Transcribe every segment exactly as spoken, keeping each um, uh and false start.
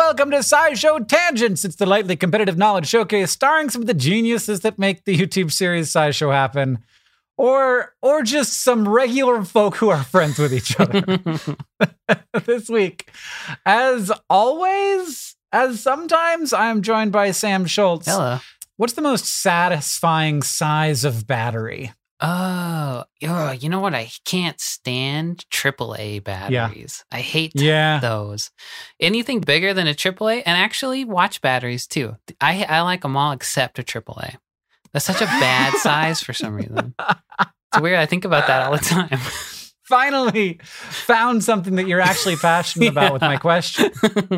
welcome to SciShow Tangents. It's the lightly competitive knowledge showcase starring some of the geniuses that make the YouTube series SciShow happen, or or just some regular folk who are friends with each other. This week, as always, as sometimes, I am joined by Sam Schultz. Hello. What's the most satisfying size of battery? Oh, oh, you know what? I can't stand triple A batteries. Yeah. I hate yeah. those. Anything bigger than a triple A, and actually watch batteries too. I I like them all except a triple A. That's such a bad size for some reason. It's weird. I think about that all the time. Finally found something that you're actually passionate about yeah. with my question.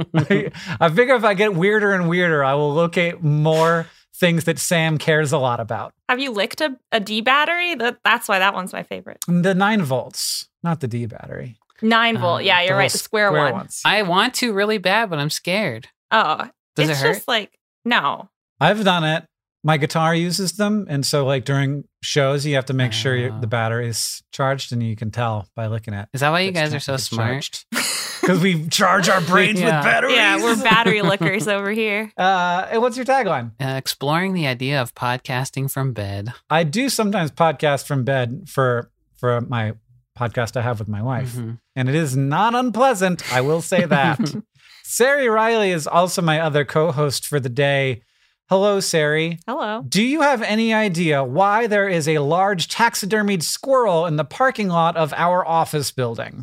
I figure if I get weirder and weirder, I will locate more things that Sam cares a lot about. Have you licked a, a D battery? That, that's why that one's my favorite. The nine volts, not the D battery. Nine volt. Uh, yeah, you're right. The square, square one. Ones. I want to really bad, but I'm scared. Oh, Does it's it hurt? just like, no. I've done it. My guitar uses them. And so like during shows, you have to make uh, sure you, the battery's charged, and you can tell by looking at it. Is that why you guys are so smart? Because we charge our brains yeah. with batteries. Yeah, we're battery lickers over here. Uh, and what's your tagline? Uh, exploring the idea of podcasting from bed. I do sometimes podcast from bed for for my podcast I have with my wife. Mm-hmm. And it is not unpleasant, I will say that. Sari Riley is also my other co-host for the day. Hello, Sari. Hello. Do you have any idea why there is a large taxidermied squirrel in the parking lot of our office building?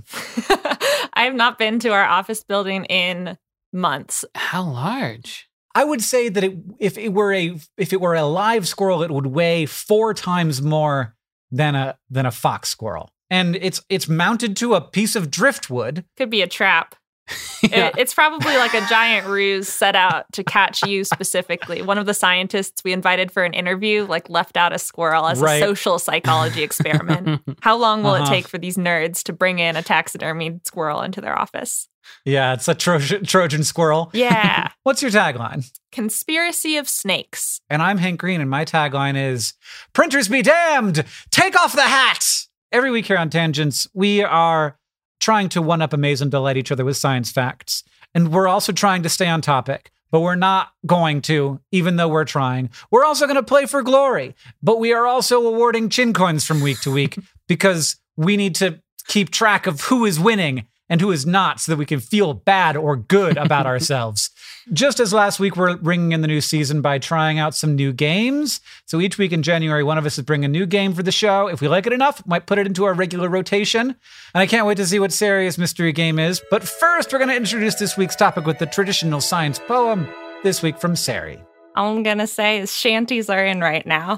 I have not been to our office building in months. How large? I would say that it, if it were a if it were a live squirrel, it would weigh four times more than a than a fox squirrel, and it's it's mounted to a piece of driftwood. Could be a trap. Yeah. It, it's probably like a giant ruse set out to catch you specifically. One of the scientists we invited for an interview like left out a squirrel as right. a social psychology experiment. How long will uh-huh. it take for these nerds to bring in a taxidermied squirrel into their office? Yeah, it's a Trojan, Trojan squirrel. Yeah. What's your tagline? Conspiracy of snakes. And I'm Hank Green, and my tagline is, printers be damned! Take off the hat! Every week here on Tangents, we are trying to one-up, amaze, and delight each other with science facts. And we're also trying to stay on topic, but we're not going to, even though we're trying. We're also going to play for glory, but we are also awarding chin coins from week to week because we need to keep track of who is winning and who is not so that we can feel bad or good about ourselves. Just as last week, we're bringing in the new season by trying out some new games. So each week in January, one of us is bringing a new game for the show. If we like it enough, might put it into our regular rotation. And I can't wait to see what Sari's mystery game is. But first, we're going to introduce this week's topic with the traditional science poem, this week from Sari. All I'm going to say is shanties are in right now.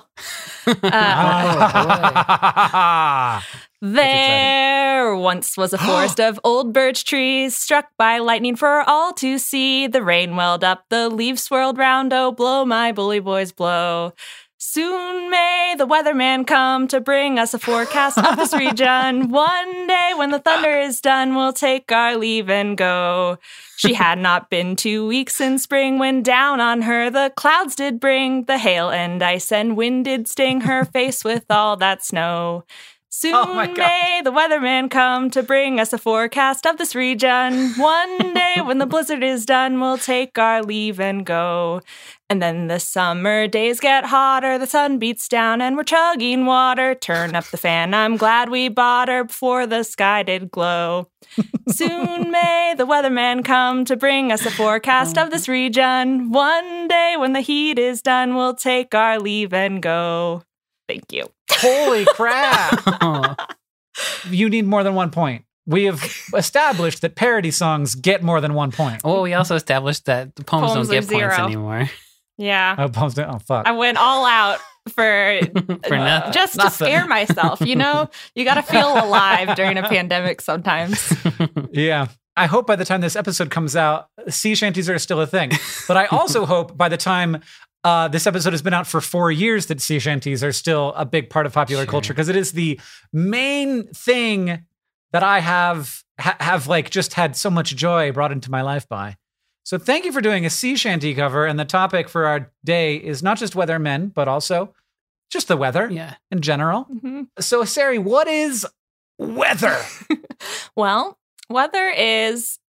Uh, oh, there once was a forest of old birch trees, struck by lightning for all to see. The rain welled up, the leaves swirled round, oh, blow, my bully boys, blow. Soon may the weatherman come to bring us a forecast of this region. One day when the thunder is done, we'll take our leave and go. She had not been two weeks in spring when down on her the clouds did bring. The hail and ice and wind did sting her face with all that snow. Soon oh may the weatherman come to bring us a forecast of this region. One day when the blizzard is done, we'll take our leave and go. And then the summer days get hotter, the sun beats down and we're chugging water. Turn up the fan, I'm glad we bought her before the sky did glow. Soon may the weatherman come to bring us a forecast of this region. One day when the heat is done, we'll take our leave and go. Thank you. Holy crap. You need more than one point. We have established that parody songs get more than one point. Well, we also established that the poems, Poems don't get are zero. points anymore. Yeah. Oh, poems don't, oh fuck. I went all out for, for nothing. just to Nothing. scare myself. You know, you got to feel alive during a pandemic sometimes. Yeah. I hope by the time this episode comes out, sea shanties are still a thing. But I also hope by the time uh, this episode has been out for four years that sea shanties are still a big part of popular Sure. culture, because it is the main thing that I have ha- have like just had so much joy brought into my life by. So thank you for doing a sea shanty cover. And the topic for our day is not just weathermen, but also just the weather Yeah. in general. Mm-hmm. So Sari, what is weather? Well, weather is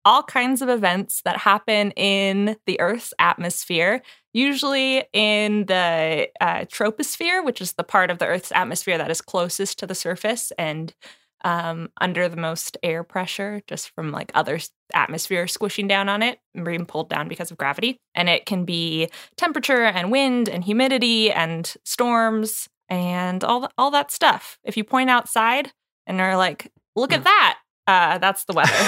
all kinds of events that happen in the Earth's atmosphere, usually in the uh, troposphere, which is the part of the Earth's atmosphere that is closest to the surface and um, under the most air pressure, just from like other atmosphere squishing down on it and being pulled down because of gravity. And it can be temperature and wind and humidity and storms and all th- all that stuff. If you point outside and are like, look at that, uh, that's the weather.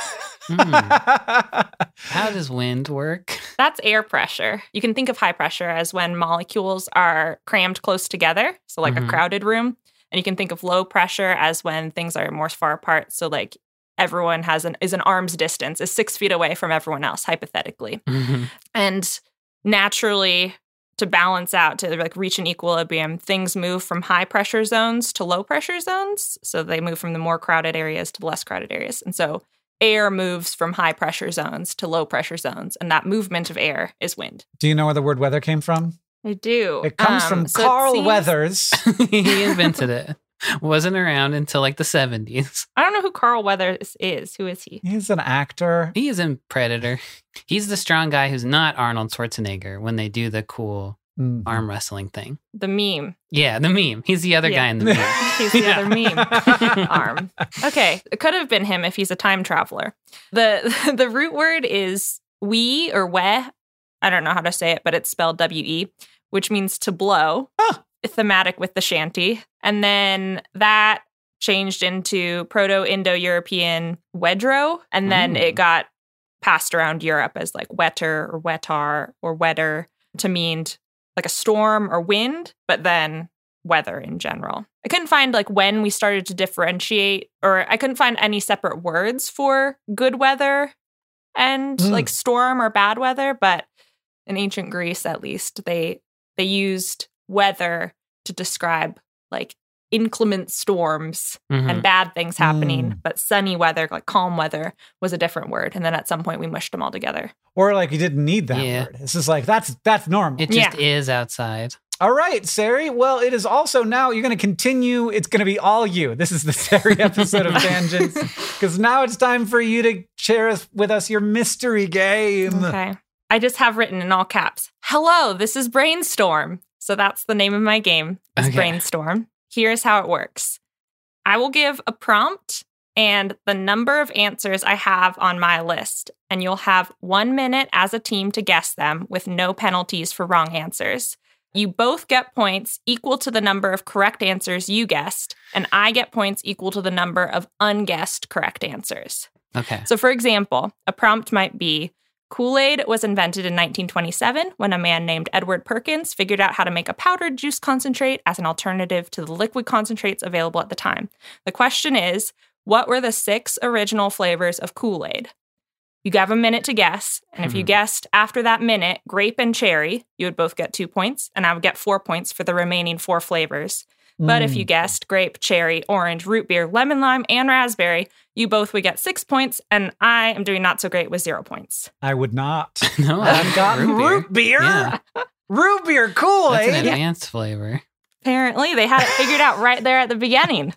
Mm. How does wind work? That's air pressure. You can think of high pressure as when molecules are crammed close together, so like Mhm. a crowded room. And you can think of low pressure as when things are more far apart. So like everyone has an is an arm's distance, is six feet away from everyone else, hypothetically. Mhm. And naturally, to balance out, to like reach an equilibrium, things move from high pressure zones to low pressure zones. So they move from the more crowded areas to the less crowded areas. And so air moves from high pressure zones to low pressure zones. And that movement of air is wind. Do you know where the word weather came from? I do. It comes Um, from so it Carl seems- Weathers. He invented it. Wasn't around until like the seventies. I don't know who Carl Weathers is. Who is he? He's an actor. He is in Predator. He's the strong guy who's not Arnold Schwarzenegger when they do the cool Mm. arm wrestling thing. The meme. Yeah, the meme. He's the other Yeah. guy in the meme. He's the Yeah. other meme arm. Okay, it could have been him if he's a time traveler. The the root word is we or we. I don't know how to say it, but it's spelled W E, which means to blow. Huh. Thematic with the shanty. And then that changed into Proto-Indo-European wedro, and then Ooh. it got passed around Europe as like wetter or wetar or wetter to mean like a storm or wind, but then weather in general. I couldn't find like when we started to differentiate, or I couldn't find any separate words for good weather and Mm. like storm or bad weather, but in ancient Greece at least, they they used weather to describe like inclement storms Mhm. and bad things happening, Mm. but sunny weather, like calm weather, was a different word. And then at some point we mushed them all together. Or like you didn't need that Yeah. word. This is like, that's that's normal. It just Yeah. is outside. All right, Sari. Well, it is also now you're going to continue. It's going to be all you. This is the Sari episode of Tangents because now it's time for you to share us, with us your mystery game. Okay. I just have written in all caps, hello, this is Brainstorm. So that's the name of my game, is Okay. Brainstorm. Here's how it works. I will give a prompt and the number of answers I have on my list, and you'll have one minute as a team to guess them with no penalties for wrong answers. You both get points equal to the number of correct answers you guessed, and I get points equal to the number of unguessed correct answers. Okay. So, for example, a prompt might be, Kool-Aid was invented in nineteen twenty-seven when a man named Edward Perkins figured out how to make a powdered juice concentrate as an alternative to the liquid concentrates available at the time. The question is, what were the six original flavors of Kool-Aid? You have a minute to guess, and if you Hmm. guessed after that minute grape and cherry, you would both get two points, and I would get four points for the remaining four flavors. But if you guessed grape, cherry, orange, root beer, lemon lime, and raspberry, you both would get six points, and I am doing not so great with zero points. I would not. No, I've got root beer. Yeah. Root beer That's an Kool-Aid. advanced flavor. Apparently, they had it figured out right there at the beginning.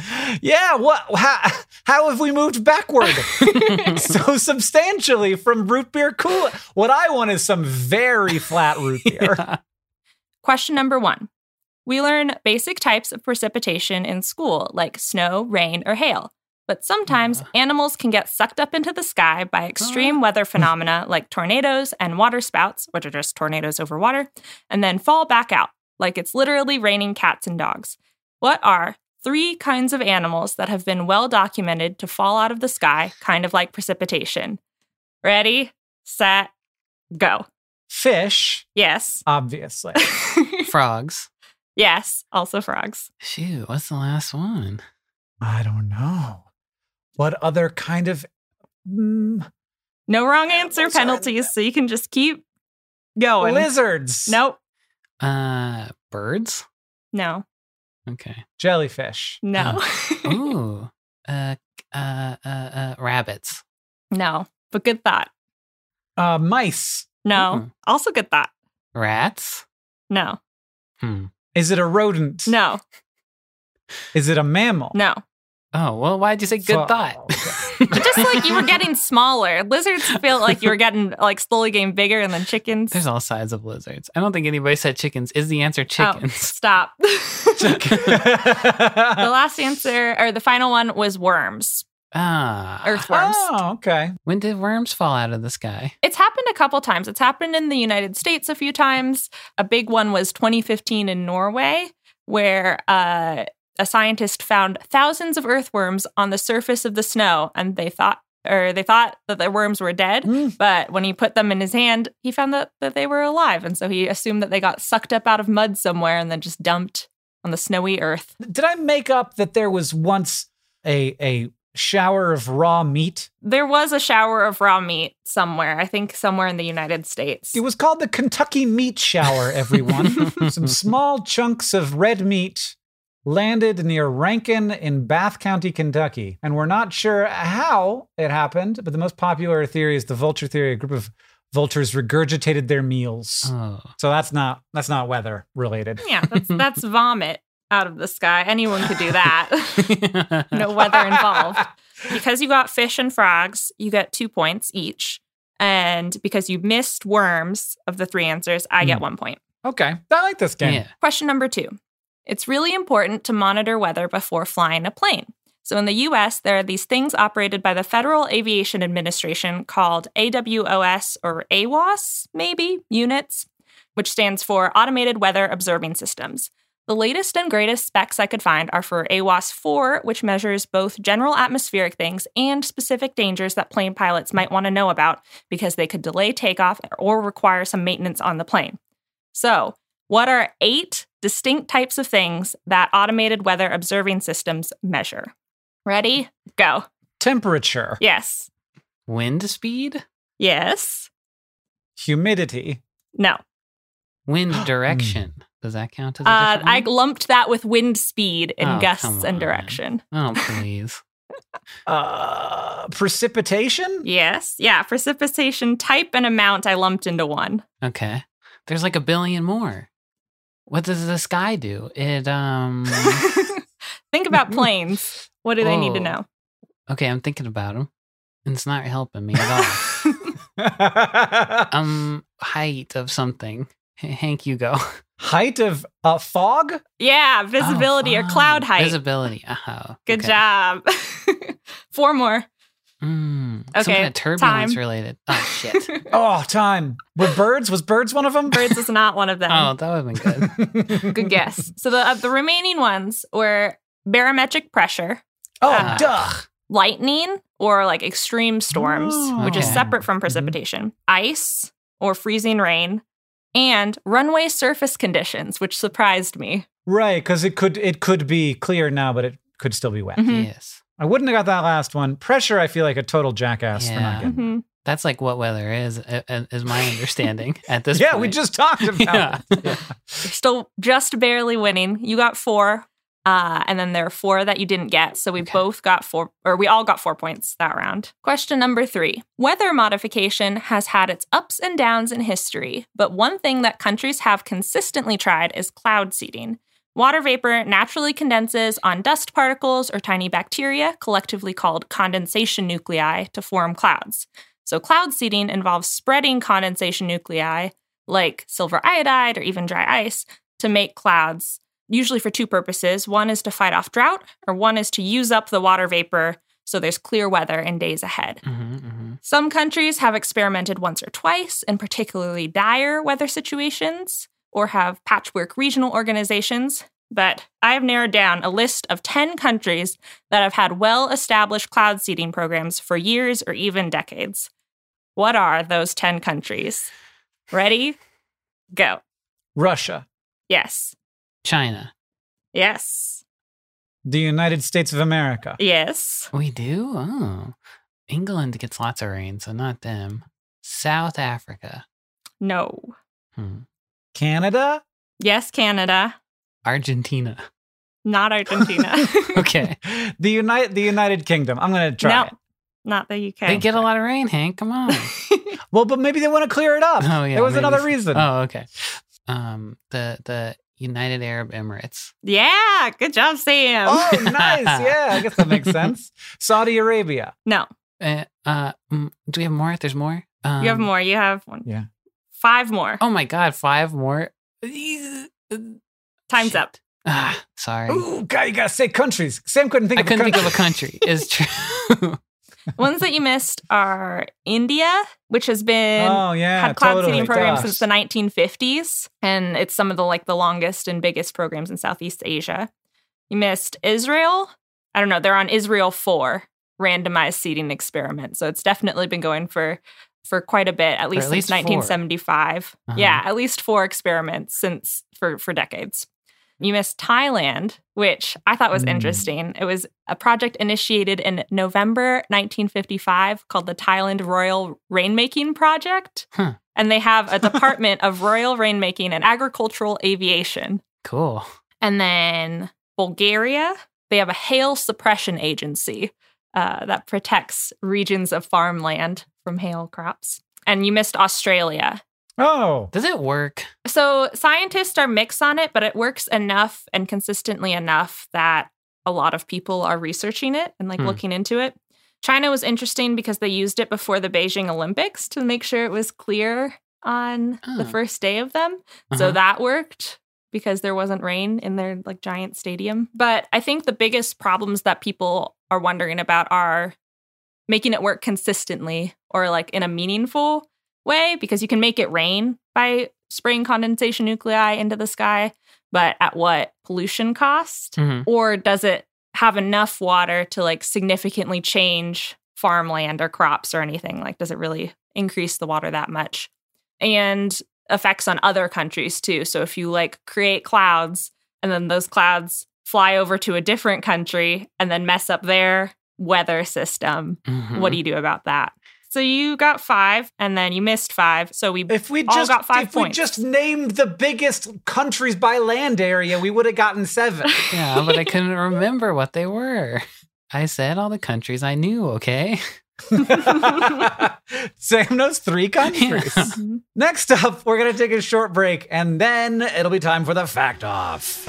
Yeah, what? How, how have we moved backward so substantially from root beer Kool-Aid? What I want is some very flat root beer. Yeah. Question number one. We learn basic types of precipitation in school, like snow, rain, or hail. But sometimes Uh. animals can get sucked up into the sky by extreme weather phenomena like tornadoes and water spouts, which are just tornadoes over water, and then fall back out, like it's literally raining cats and dogs. What are three kinds of animals that have been well documented to fall out of the sky, kind of like precipitation? Ready, set, go. Fish, Yes. obviously. Frogs. Yes, also frogs. Shoot, what's the last one? I don't know. What other kind of... Mm, No wrong answer Sorry. penalties, so you can just keep going. lizards. Nope. Uh, birds? No. Okay. Jellyfish. No. Ooh. Uh, uh, uh, uh, rabbits. no. But good thought. Uh, mice. No. Ooh. Also good thought. Rats? No. Hmm. Is it a rodent? No. Is it a mammal? No. Oh, well, why'd you say good Fo- thought? Just like you were getting smaller. Lizards feel like you were getting like slowly getting bigger, and then chickens. There's all sides of lizards. I don't think anybody said chickens. Is the answer Oh, chickens? stop. The last answer, or the final one, was worms, Ah. earthworms. Oh, okay. When did worms fall out of the sky? It's happened a couple times. It's happened in the United States a few times. A big one was twenty fifteen in Norway, where uh, a scientist found thousands of earthworms on the surface of the snow, and they thought, or they thought that the worms were dead. Mm. But when he put them in his hand, he found that, that they were alive, and so he assumed that they got sucked up out of mud somewhere and then just dumped on the snowy earth. Did I make up that there was once a a shower of raw meat? There was a shower of raw meat somewhere. I think somewhere in the United States. It was called the Kentucky Meat Shower, everyone. Some small chunks of red meat landed near Rankin in Bath County, Kentucky. And we're not sure how it happened, but the most popular theory is the vulture theory. A group of vultures regurgitated their meals. Oh. So that's not that's not weather related. Yeah, that's that's vomit out of the sky. Anyone could do that. No weather involved. Because you got fish and frogs, you get two points each. And because you missed worms of the three answers, I get Mm. one point. Okay. I like this game. Yeah. Question number two. It's really important to monitor weather before flying a plane. So in the U S, there are these things operated by the Federal Aviation Administration called A W O S or A W O S, maybe, units, which stands for Automated Weather Observing Systems. The latest and greatest specs I could find are for A W O S four, which measures both general atmospheric things and specific dangers that plane pilots might want to know about because they could delay takeoff or require some maintenance on the plane. So, what are eight distinct types of things that automated weather observing systems measure? Ready? Go. Temperature, Yes. Wind speed? Yes. humidity, No. Wind direction. Does that count as a Uh, different I one? lumped that with wind speed and Oh, gusts come and on. direction. Oh, please. uh, precipitation. Yes. Yeah. Precipitation type and amount I lumped into one. Okay. There's like a billion more. What does the sky do? It, um... Think about planes. What do they need to Whoa. know? Okay, I'm thinking about them. And it's not helping me at all. um, height of something. H- Hank, you go. Height of uh, fog. Yeah. Visibility Oh, or cloud fine. height. Visibility. Oh, Good okay. job. Four more. Mm, some Okay, kind of turbulence time. related. Oh, shit. Oh, time. Were birds? Was birds one of them? Birds is not one of them. Oh, that would have been good. Good guess. So the uh, the remaining ones were barometric pressure, Oh, Uh, duh. lightning, or like extreme storms, Oh, which is okay. separate from precipitation, ice or freezing rain, and runway surface conditions, which surprised me. Right, because it could it could be clear now, but it could still be wet. Mhm. Yes. I wouldn't have got that last one. Pressure, I feel like a total jackass for Yeah. not getting. Mhm. That's like what weather is, uh, uh, is my understanding at this Yeah, point. we just talked about Yeah. it. Yeah. You're still just barely winning. You got four, uh, and then there are four that you didn't get. So we Okay. both got four, or we all got four points that round. Question number three. Weather modification has had its ups and downs in history, but one thing that countries have consistently tried is cloud seeding. Water vapor naturally condenses on dust particles or tiny bacteria, collectively called condensation nuclei, to form clouds. So cloud seeding involves spreading condensation nuclei, like silver iodide or even dry ice, to make clouds, usually for two purposes. One is to fight off drought, or one is to use up the water vapor so there's clear weather in days ahead. hmm hmm Some countries have experimented once or twice in particularly dire weather situations, or have patchwork regional organizations, but I have narrowed down a list of ten countries that have had well-established cloud seeding programs for years or even decades. What are those ten countries? Ready? Go. Russia, Yes. China. Yes. the United States of America, Yes. We do? Oh. England gets lots of rain, so not them. South Africa. No. Hmm. Canada, Yes, Canada. Argentina. Not Argentina. Okay. the United the United Kingdom. I'm gonna try No. it. Not the U K. They get a lot of rain, Hank. Come on. Well, but maybe they want to clear it up. Oh, yeah. there was maybe another so. reason. Oh, okay. Um, the the United Arab Emirates. Yeah, good job, Sam. Oh, nice. Yeah, I guess that makes sense. Saudi Arabia. No, Uh, uh, mm, do we have more? There's more? Um, you have more. You have one. Yeah. Five more. Oh my God, five more. Time's Shit. up. Ah, sorry. Ooh, God, you gotta say countries. Sam couldn't think I of couldn't a think country. of a country. It's true. Ones that you missed are India, which has been Oh, yeah. had cloud totally. seeding programs Gosh. since the nineteen fifties, and it's some of the like the longest and biggest programs in Southeast Asia. You missed Israel. I don't know. They're on Israel four randomized seeding experiment, so it's definitely been going for for quite a bit, at least at since least four. nineteen seventy-five. Uh-huh. Yeah, at least four experiments since for for decades. You missed Thailand, which I thought was Mm. interesting. It was a project initiated in November nineteen fifty-five called the Thailand Royal Rainmaking Project. Huh. And they have a Department of Royal Rainmaking and Agricultural Aviation. Cool. And then Bulgaria, they have a hail suppression agency uh, that protects regions of farmland from hail crops. And you missed Australia. Oh. Does it work? So scientists are mixed on it, but it works enough and consistently enough that a lot of people are researching it and like Hmm. looking into it. China was interesting because they used it before the Beijing Olympics to make sure it was clear on Oh. the first day of them. Uh-huh. So that worked because there wasn't rain in their like giant stadium. But I think the biggest problems that people are wondering about are making it work consistently or like in a meaningful way, because you can make it rain by spraying condensation nuclei into the sky, but at what pollution cost? Mhm. Or does it have enough water to like significantly change farmland or crops or anything? Like, does it really increase the water that much? And effects on other countries too. So if you like create clouds and then those clouds fly over to a different country and then mess up their weather system, Mhm. what do you do about that? So you got five, and then you missed five. So we If we all just got five if points. we just named the biggest countries by land area, we would have gotten seven. Yeah, but I couldn't remember what they were. I said all the countries I knew, okay? Sam knows three countries. Yeah. Mhm. Next up, we're going to take a short break, and then it'll be time for the fact off.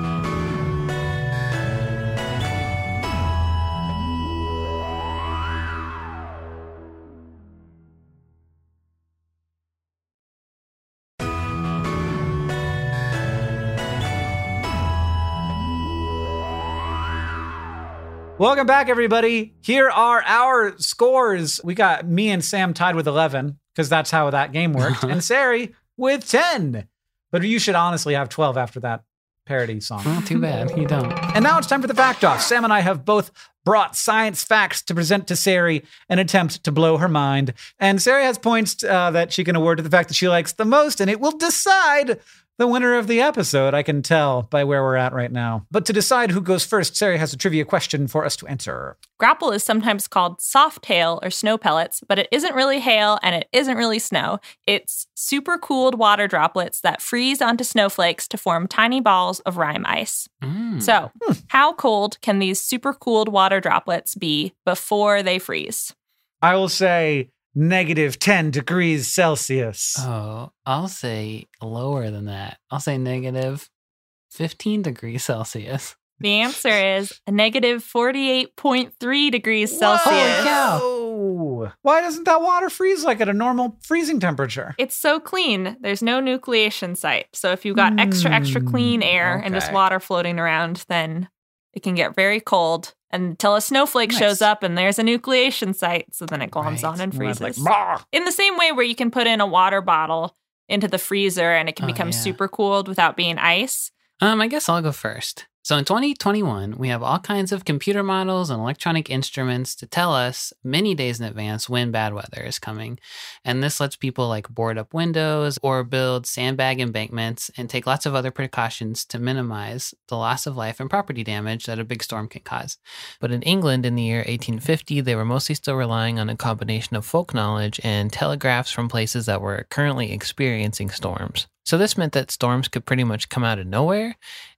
Welcome back, everybody. Here are our scores. We got me and Sam tied with eleven, because that's how that game worked, and Sari with ten. But you should honestly have twelve after that parody song. Well, too bad. You don't. And now it's time for the fact off. Sam and I have both brought science facts to present to Sari, an attempt to blow her mind. And Sari has points uh, that she can award to the fact that she likes the most, and it will decide the winner of the episode, I can tell by where we're at right now. But to decide who goes first, Sari has a trivia question for us to answer. Grapple is sometimes called soft hail or snow pellets, but it isn't really hail and it isn't really snow. It's super cooled water droplets that freeze onto snowflakes to form tiny balls of rime ice. Mm. So, how cold can these super cooled water droplets be before they freeze? I will say negative ten degrees Celsius. Oh, I'll say lower than that. I'll say negative fifteen degrees Celsius. The answer is a negative forty-eight point three degrees Celsius. Holy cow. Whoa. Why doesn't that water freeze like at a normal freezing temperature? It's so clean. There's no nucleation site. So if you've got extra, extra clean air and just okay. water floating around, then it can get very cold until a snowflake Nice. shows up and there's a nucleation site. So then it gloms Right. on and Well, it's freezes. like, "Bah." In the same way where you can put in a water bottle into the freezer and it can Oh, become yeah. super cooled without being ice. Um, I guess I'll go first. So in twenty twenty-one, we have all kinds of computer models and electronic instruments to tell us many days in advance when bad weather is coming. And this lets people like board up windows or build sandbag embankments and take lots of other precautions to minimize the loss of life and property damage that a big storm can cause. But in England in the year eighteen fifty, they were mostly still relying on a combination of folk knowledge and telegraphs from places that were currently experiencing storms. So this meant that storms could pretty much come out of nowhere,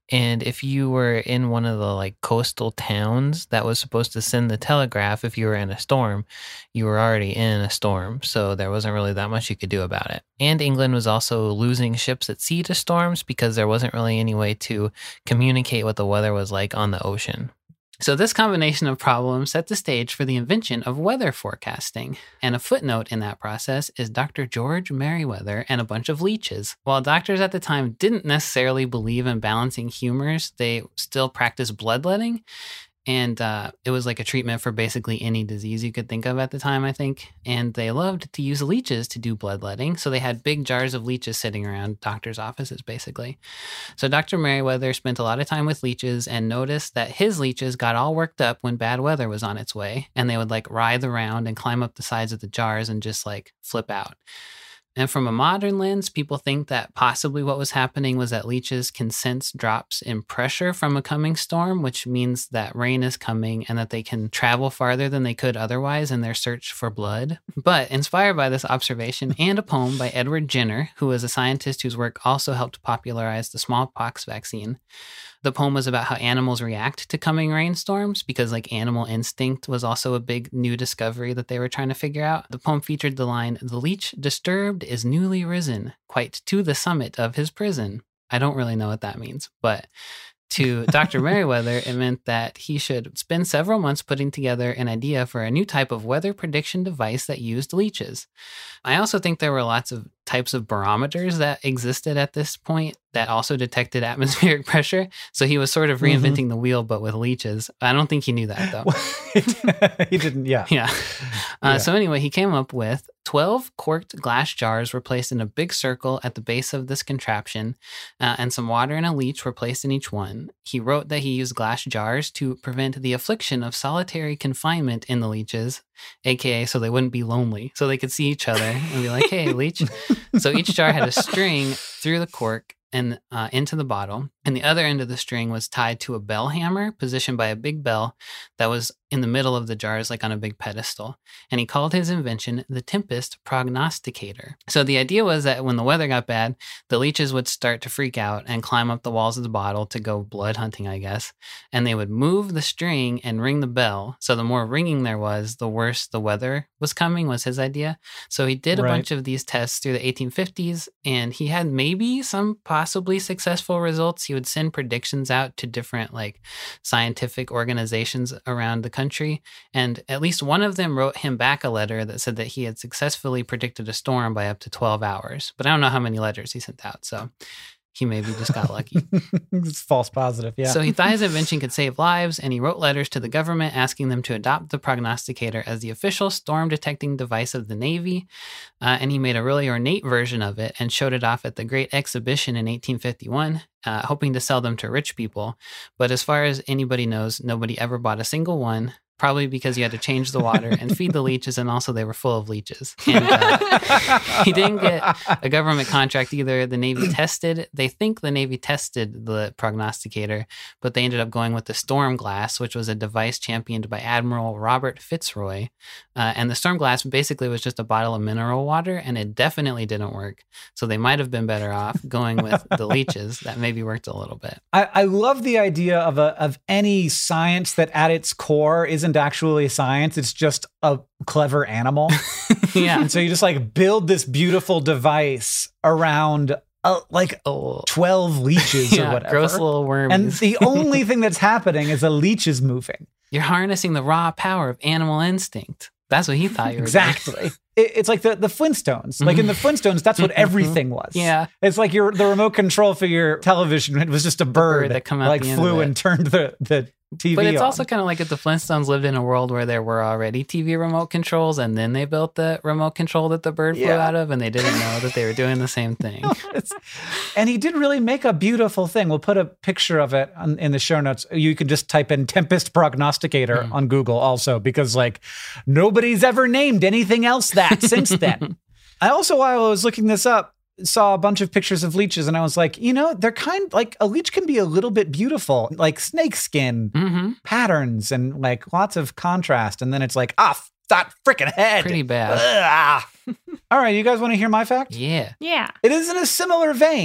And if you were in one of the like coastal towns that was supposed to send the telegraph, if you were in a storm, you were already in a storm. So there wasn't really that much you could do about it. And England was also losing ships at sea to storms because there wasn't really any way to communicate what the weather was like on the ocean. So this combination of problems set the stage for the invention of weather forecasting. And a footnote in that process is Doctor George Merriweather and a bunch of leeches. While doctors at the time didn't necessarily believe in balancing humors, they still practiced bloodletting. And uh, it was like a treatment for basically any disease you could think of at the time, I think. And they loved to use leeches to do bloodletting. So they had big jars of leeches sitting around doctors' offices, basically. So Doctor Merriweather spent a lot of time with leeches and noticed that his leeches got all worked up when bad weather was on its way. And they would like writhe around and climb up the sides of the jars and just like flip out. And from a modern lens, people think that possibly what was happening was that leeches can sense drops in pressure from a coming storm, which means that rain is coming and that they can travel farther than they could otherwise in their search for blood. But inspired by this observation and a poem by Edward Jenner, who was a scientist whose work also helped popularize the smallpox vaccine, the poem was about how animals react to coming rainstorms because like animal instinct was also a big new discovery that they were trying to figure out. The poem featured the line, "The leech disturbed is newly risen, quite to the summit of his prison." I don't really know what that means, but to Doctor Merriweather, it meant that he should spend several months putting together an idea for a new type of weather prediction device that used leeches. I also think there were lots of types of barometers that existed at this point that also detected atmospheric pressure. So he was sort of reinventing mm-hmm. the wheel, but with leeches. I don't think he knew that, though. He didn't, yeah. Yeah. Uh, yeah. So anyway, he came up with twelve corked glass jars were placed in a big circle at the base of this contraption, uh, and some water and a leech were placed in each one. He wrote that he used glass jars to prevent the affliction of solitary confinement in the leeches, aka so they wouldn't be lonely, so they could see each other and be like, "Hey, leech." So each jar had a string through the cork and uh, into the bottle, and the other end of the string was tied to a bell hammer positioned by a big bell that was in the middle of the jars, like on a big pedestal. And he called his invention the Tempest Prognosticator. So the idea was that when the weather got bad, the leeches would start to freak out and climb up the walls of the bottle to go blood hunting, I guess. And they would move the string and ring the bell. So the more ringing there was, the worse the weather was coming, was his idea. So he did a right. bunch of these tests through the eighteen fifties, and he had maybe some possibly successful results. He would send predictions out to different like scientific organizations around the country, and at least one of them wrote him back a letter that said that he had successfully predicted a storm by up to twelve hours. But I don't know how many letters he sent out, so he maybe just got lucky. It's false positive, yeah. So he thought his invention could save lives, and he wrote letters to the government asking them to adopt the prognosticator as the official storm detecting device of the Navy. Uh, and he made a really ornate version of it and showed it off at the Great Exhibition in eighteen fifty-one, uh, hoping to sell them to rich people. But as far as anybody knows, nobody ever bought a single one. Probably because you had to change the water and feed the leeches, and also they were full of leeches. And uh, he didn't get a government contract either. The Navy tested, they think the Navy tested the prognosticator, but they ended up going with the Storm Glass, which was a device championed by Admiral Robert Fitzroy. Uh, and the Storm Glass basically was just a bottle of mineral water, and it definitely didn't work. So they might have been better off going with the leeches. That maybe worked a little bit. I, I love the idea of a of any science that at its core isn't actually science. It's just a clever animal. Yeah. And so you just like build this beautiful device around uh, like oh. twelve leeches yeah, or whatever. Gross little worms. And the only thing that's happening is a leech is moving. You're harnessing the raw power of animal instinct. That's what he thought you were exactly. doing. It, it's like the, the Flintstones. Like in the Flintstones, that's what everything was. Yeah. It's like your the remote control for your television. It was just a bird, bird that come out like the flew end and turned the, the T V But it's on. also kind of like if the Flintstones lived in a world where there were already T V remote controls, and then they built the remote control that the bird flew Yeah. out of, and they didn't know that they were doing the same thing. And he did really make a beautiful thing. We'll put a picture of it on, in the show notes. You can just type in Tempest Prognosticator Mm. on Google also, because like nobody's ever named anything else that since then. I also, while I was looking this up, saw a bunch of pictures of leeches, and I was like, you know, they're kind like a leech can be a little bit beautiful, like snake skin Mm-hmm. patterns and like lots of contrast. And then it's like, ah, f- that freaking head. Pretty bad. Ugh. All right, you guys want to hear my fact? Yeah. Yeah. It is in a similar vein.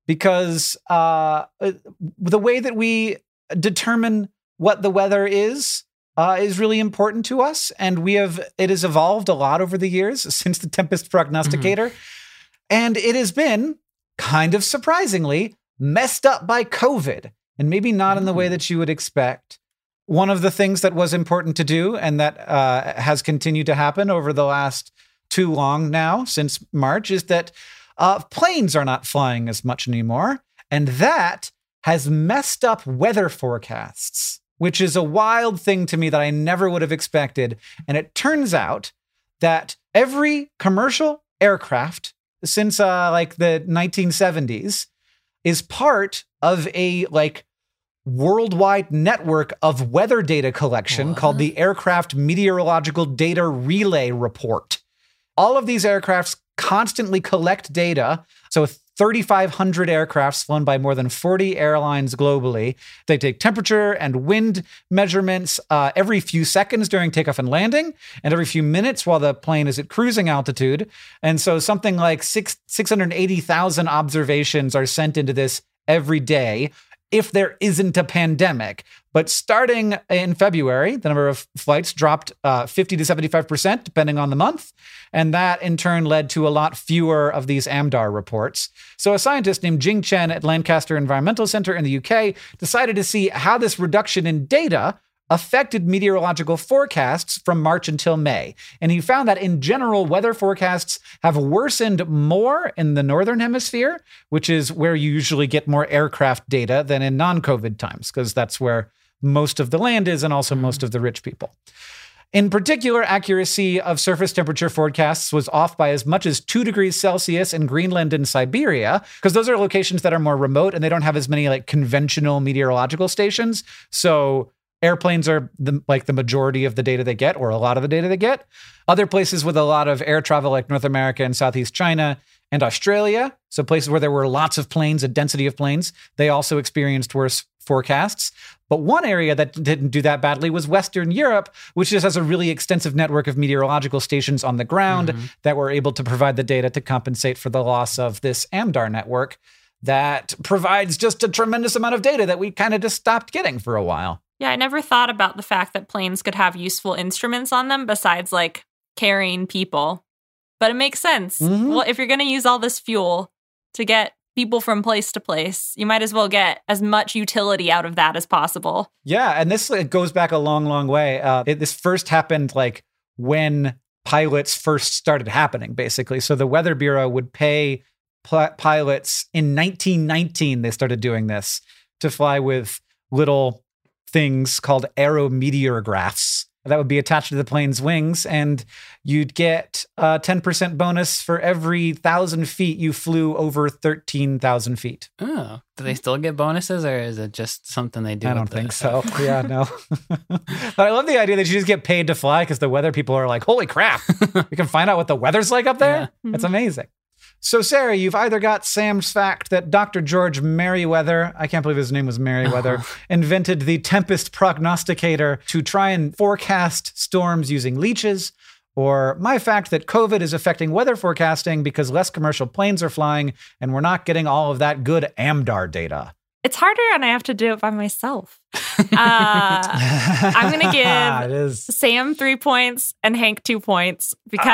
because uh, the way that we determine what the weather is uh, is really important to us. And we have, it has evolved a lot over the years since the Tempest Prognosticator. Mm-hmm. And it has been kind of surprisingly messed up by COVID, and maybe not mm-hmm. in the way that you would expect. One of the things that was important to do, and that uh, has continued to happen over the last too long now, since March, is that uh, planes are not flying as much anymore. And that has messed up weather forecasts, which is a wild thing to me that I never would have expected. And it turns out that every commercial aircraft since uh, like the nineteen seventies is part of a like worldwide network of weather data collection what? called the Aircraft Meteorological Data Relay Report. All of these aircrafts constantly collect data. So thirty-five hundred aircrafts flown by more than forty airlines globally. They take temperature and wind measurements uh, every few seconds during takeoff and landing, and every few minutes while the plane is at cruising altitude. And so something like six, 680,000 observations are sent into this every day if there isn't a pandemic. But starting in February, the number of flights dropped uh, fifty to seventy-five percent, depending on the month. And that in turn led to a lot fewer of these AMDAR reports. So a scientist named Jing Chen at Lancaster Environmental Center in the U K decided to see how this reduction in data affected meteorological forecasts from March until May. And he found that in general, weather forecasts have worsened more in the Northern Hemisphere, which is where you usually get more aircraft data than in non-COVID times, because that's where most of the land is and also most of the rich people. In particular, accuracy of surface temperature forecasts was off by as much as two degrees Celsius in Greenland and Siberia, because those are locations that are more remote and they don't have as many like conventional meteorological stations. So airplanes are the, like the majority of the data they get, or a lot of the data they get. Other places with a lot of air travel, like North America and Southeast China and Australia, so places where there were lots of planes, a density of planes, they also experienced worse forecasts. But one area that didn't do that badly was Western Europe, which just has a really extensive network of meteorological stations on the ground mm-hmm. that were able to provide the data to compensate for the loss of this AMDAR network that provides just a tremendous amount of data that we kind of just stopped getting for a while. Yeah, I never thought about the fact that planes could have useful instruments on them besides like carrying people. But it makes sense. Mm-hmm. Well, if you're going to use all this fuel to get people from place to place, you might as well get as much utility out of that as possible. Yeah, and this it goes back a long, long way. Uh, it, this first happened like when pilots first started happening, basically. So the Weather Bureau would pay pl- pilots in nineteen nineteen, they started doing this, to fly with little things called aerometeorographs that would be attached to the plane's wings, and you'd get a ten percent bonus for every thousand feet you flew over thirteen thousand feet. Oh, do they still get bonuses, or is it just something they do? I don't think so. Yeah, no. But I love the idea that you just get paid to fly because the weather people are like, holy crap, we can find out what the weather's like up there? Yeah. That's amazing. So, Sarah, you've either got Sam's fact that Doctor George Merriweather, I can't believe his name was Merriweather, oh. invented the Tempest Prognosticator to try and forecast storms using leeches, or my fact that COVID is affecting weather forecasting because less commercial planes are flying and we're not getting all of that good AMDAR data. It's harder and I have to do it by myself. Uh, I'm going to give Sam three points and Hank two points because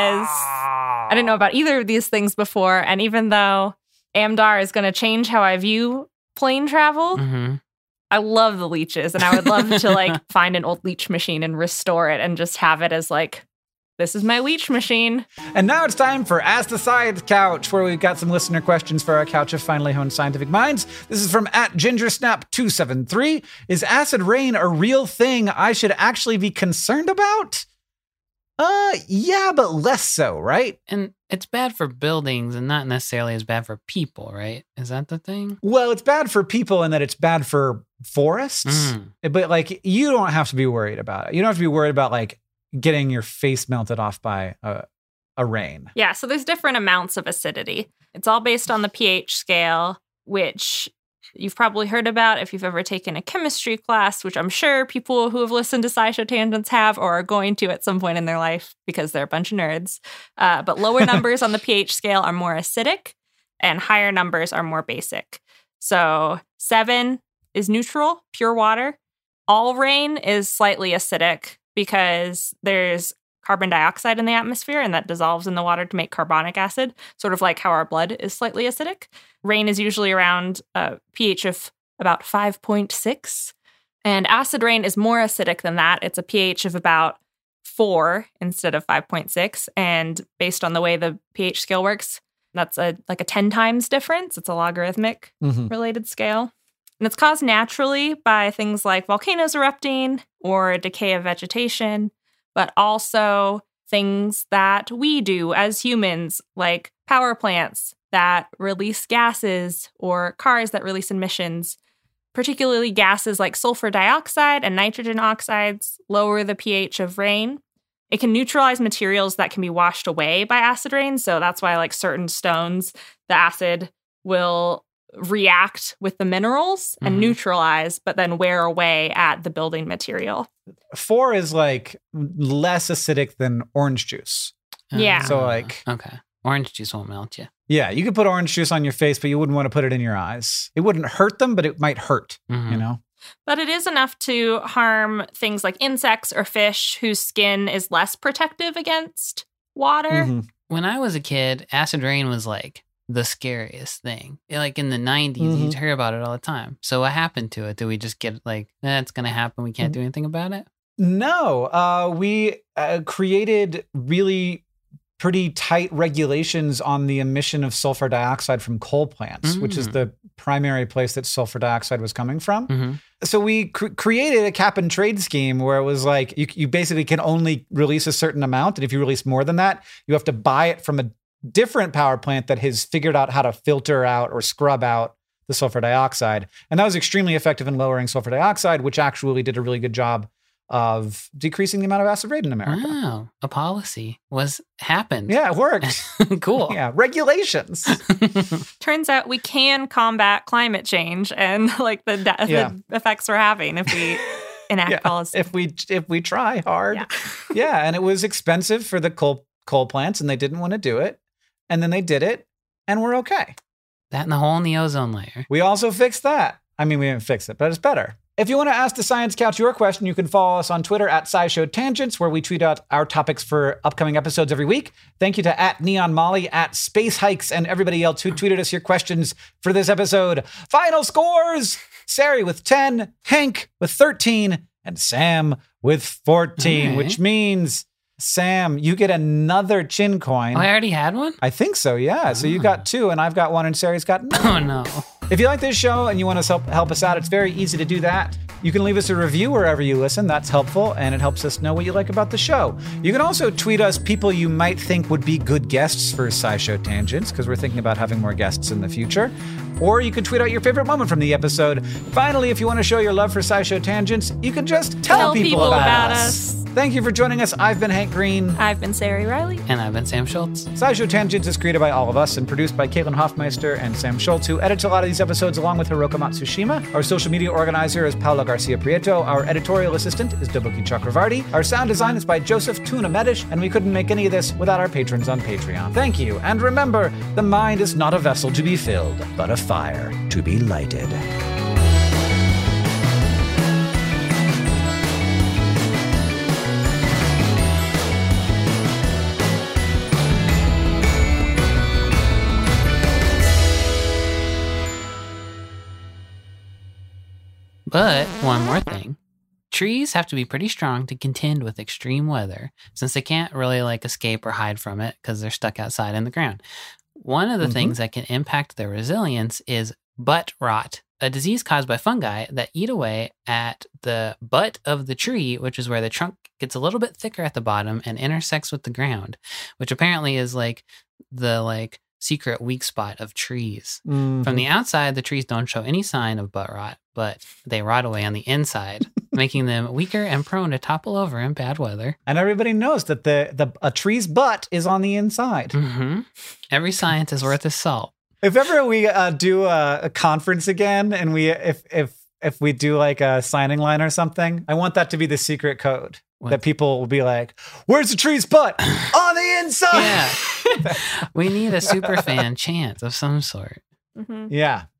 I didn't know about either of these things before. And even though AMDAR is going to change how I view plane travel, mm-hmm. I love the leeches. And I would love to like find an old leech machine and restore it and just have it as like, this is my leech machine. And now it's time for Ask the Science Couch, where we've got some listener questions for our couch of finely honed scientific minds. This is from at GingerSnap two seven three. Is acid rain a real thing I should actually be concerned about? Uh, yeah, but less so, right? And it's bad for buildings and not necessarily as bad for people, right? Is that the thing? Well, it's bad for people in that it's bad for forests. Mm. But like, you don't have to be worried about it. You don't have to be worried about like getting your face melted off by a, a rain. Yeah, so there's different amounts of acidity. It's all based on the pH scale, which you've probably heard about if you've ever taken a chemistry class, which I'm sure people who have listened to SciShow Tangents have or are going to at some point in their life because they're a bunch of nerds. Uh, but lower numbers on the pH scale are more acidic, and higher numbers are more basic. So seven is neutral, pure water. All rain is slightly acidic because there's carbon dioxide in the atmosphere, and that dissolves in the water to make carbonic acid, sort of like how our blood is slightly acidic. Rain is usually around a pH of about five point six, and acid rain is more acidic than that. It's a pH of about four instead of five point six, and based on the way the pH scale works, that's a like a ten times difference. It's a logarithmic Mm-hmm. related scale. And it's caused naturally by things like volcanoes erupting or decay of vegetation, but also things that we do as humans, like power plants that release gases or cars that release emissions. Particularly gases like sulfur dioxide and nitrogen oxides lower the pH of rain. It can neutralize materials that can be washed away by acid rain. So that's why, like certain stones, the acid will react with the minerals and Mhm. neutralize, but then wear away at the building material. Four is like less acidic than orange juice. Yeah. So, like- okay, orange juice won't melt you. Yeah, you could put orange juice on your face, but you wouldn't want to put it in your eyes. It wouldn't hurt them, but it might hurt, Mhm. you know? But it is enough to harm things like insects or fish whose skin is less protective against water. Mhm. When I was a kid, acid rain was like the scariest thing. Like in the nineties, Mhm. you'd hear about it all the time. So what happened to it? Did we just get like, that's going to happen, we can't do anything about it? No, uh, we uh, created really pretty tight regulations on the emission of sulfur dioxide from coal plants, which is Mm. the primary place that sulfur dioxide was coming from. Mm-hmm. So we cr- created a cap and trade scheme where it was like you, you basically can only release a certain amount. And if you release more than that, you have to buy it from a different power plant that has figured out how to filter out or scrub out the sulfur dioxide. And that was extremely effective in lowering sulfur dioxide, which actually did a really good job of decreasing the amount of acid rain in America. Wow, a policy was happened. Yeah, it worked. Cool. Yeah, regulations. Turns out we can combat climate change and like the, de- Yeah. the effects we're having if we enact Yeah, policy. if we if we try hard. Yeah. Yeah, and it was expensive for the coal coal plants, and they didn't want to do it, and then they did it, and we're okay. That and the hole in the ozone layer. We also fixed that. I mean, we didn't fix it, but it's better. If you want to ask the Science Couch your question, you can follow us on Twitter at SciShow Tangents, where we tweet out our topics for upcoming episodes every week. Thank you to at Neon Molly, at Space Hikes, and everybody else who tweeted us your questions for this episode. Final scores: Sari with ten, Hank with thirteen, and Sam with fourteen, All right. which means, Sam, you get another chin coin. Oh, I already had one? I think so, yeah. So you got two, and I've got one, and Sari's got none. Oh, no. If you like this show and you want to help help us out, it's very easy to do that. You can leave us a review wherever you listen. That's helpful, and it helps us know what you like about the show. You can also tweet us people you might think would be good guests for SciShow Tangents, because we're thinking about having more guests in the future. Or you can tweet out your favorite moment from the episode. Finally, if you want to show your love for SciShow Tangents, you can just tell, Tell people, people about, about us. us. Thank you for joining us. I've been Hank Green. I've been Sari Riley. And I've been Sam Schultz. SciShow Tangents is created by all of us and produced by Caitlin Hoffmeister and Sam Schultz, who edits a lot of these episodes along with Hiroka Matsushima. Our social media organizer is Paula Garcia Prieto. Our editorial assistant is Dabuki Chakravarti. Our sound design is by Joseph Tuna Medish, and we couldn't make any of this without our patrons on Patreon. Thank you, and remember, the mind is not a vessel to be filled, but a fire to be lighted. But one more thing. Trees have to be pretty strong to contend with extreme weather, since they can't really like escape or hide from it because they're stuck outside in the ground. One of the Mhm. things that can impact their resilience is butt rot, a disease caused by fungi that eat away at the butt of the tree, which is where the trunk gets a little bit thicker at the bottom and intersects with the ground, which apparently is like the like secret weak spot of trees. Mm-hmm. From the outside, the trees don't show any sign of butt rot, but they rot away on the inside, making them weaker and prone to topple over in bad weather. And everybody knows that the, the a tree's butt is on the inside. hmm Every science is worth his salt. If ever we uh, do a, a conference again, and we if if if we do like a signing line or something, I want that to be the secret code. What? that people will be like, "Where's the tree's butt?" On the inside. Yeah. We need a super fan chant of some sort. Mhm. Yeah.